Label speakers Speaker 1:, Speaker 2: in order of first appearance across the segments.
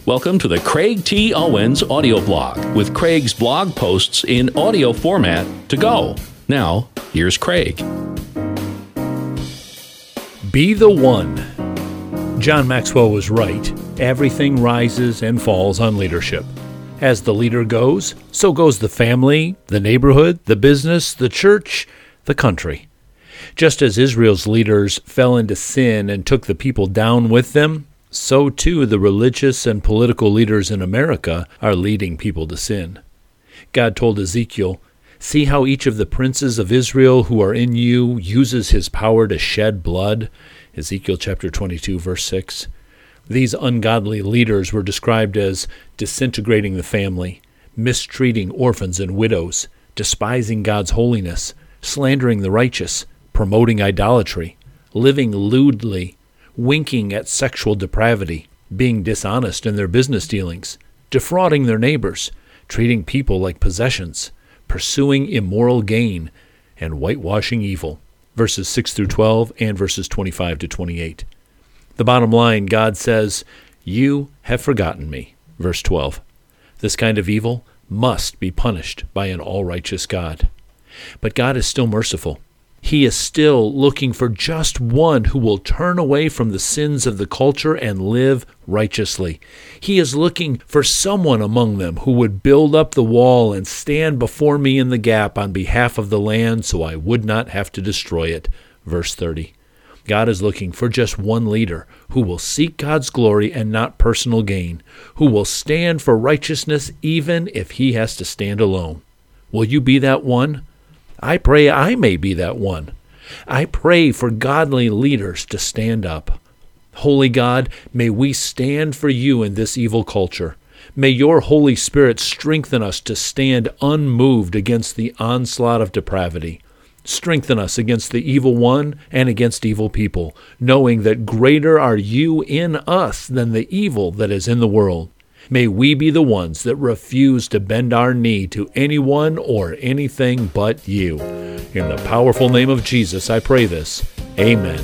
Speaker 1: Welcome to the Craig T. Owens audio blog with Craig's blog posts in audio format to go. Now, here's Craig.
Speaker 2: Be the one. John Maxwell was right. Everything rises and falls on leadership. As the leader goes, so goes the family, the neighborhood, the business, the church, the country. Just as Israel's leaders fell into sin and took the people down with them, so too the religious and political leaders in America are leading people to sin. God told Ezekiel, "See how each of the princes of Israel who are in you uses his power to shed blood." Ezekiel chapter 22, verse 6. These ungodly leaders were described as disintegrating the family, mistreating orphans and widows, despising God's holiness, slandering the righteous, promoting idolatry, living lewdly, winking at sexual depravity, being dishonest in their business dealings, defrauding their neighbors, treating people like possessions, pursuing immoral gain, and whitewashing evil. Verses 6 through 12 and verses 25 to 28. The bottom line, God says, "You have forgotten me." Verse 12. This kind of evil must be punished by an all-righteous God. But God is still merciful. He is still looking for just one who will turn away from the sins of the culture and live righteously. He is looking for someone among them who would build up the wall and stand before me in the gap on behalf of the land so I would not have to destroy it. Verse 30. God is looking for just one leader who will seek God's glory and not personal gain, who will stand for righteousness even if he has to stand alone. Will you be that one? I pray I may be that one. I pray for godly leaders to stand up. Holy God, may we stand for you in this evil culture. May your Holy Spirit strengthen us to stand unmoved against the onslaught of depravity. Strengthen us against the evil one and against evil people, knowing that greater are you in us than the evil that is in the world. May we be the ones that refuse to bend our knee to anyone or anything but you. In the powerful name of Jesus, I pray this. Amen.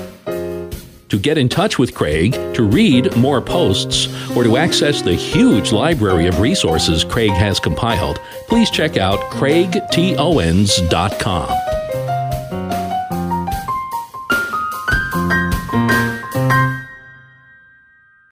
Speaker 1: To get in touch with Craig, to read more posts, or to access the huge library of resources Craig has compiled, please check out CraigTOwens.com.